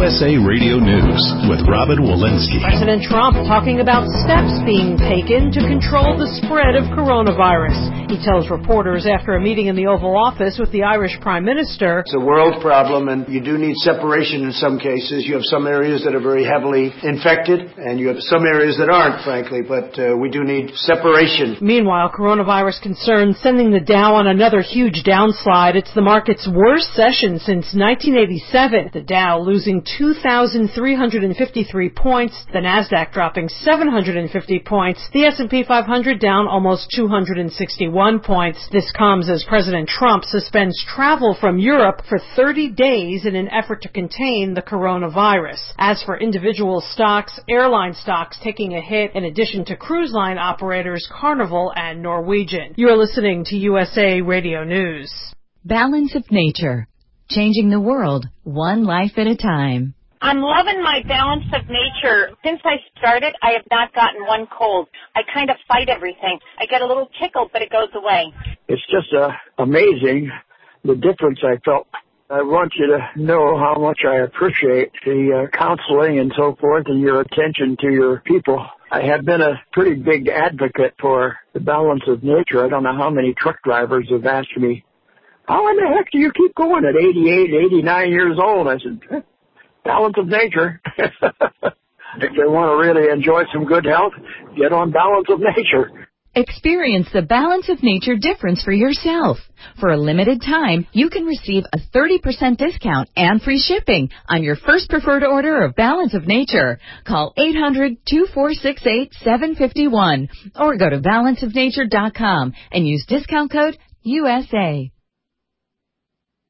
USA Radio News with Robin Walensky. President Trump talking about steps being taken to control the spread of coronavirus. He tells reporters after a meeting in the Oval Office with the Irish Prime Minister, it's a world problem, and you do need separation in some cases. You have some areas that are very heavily infected, and you have some areas that aren't, frankly, but we do need separation. Meanwhile, coronavirus concerns sending the Dow on another huge downslide. It's the market's worst session since 1987. The Dow losing 2,353 points, the Nasdaq dropping 750 points, the S&P 500 down almost 261 points. This comes as President Trump suspends travel from Europe for 30 days in an effort to contain the coronavirus. As for individual stocks, airline stocks taking a hit in addition to cruise line operators Carnival and Norwegian. You're listening to USA Radio News. Balance of Nature. Changing the world, one life at a time. I'm loving my Balance of Nature. Since I started, I have not gotten one cold. I kind of fight everything. I get a little tickle, but it goes away. It's just amazing the difference I felt. I want you to know how much I appreciate the counseling and so forth and your attention to your people. I have been a pretty big advocate for the Balance of Nature. I don't know how many truck drivers have asked me, how in the heck do you keep going at 88, 89 years old? I said, Balance of Nature. If they want to really enjoy some good health, get on Balance of Nature. Experience the Balance of Nature difference for yourself. For a limited time, you can receive a 30% discount and free shipping on your first preferred order of Balance of Nature. Call 800-2468-751 or go to balanceofnature.com and use discount code USA.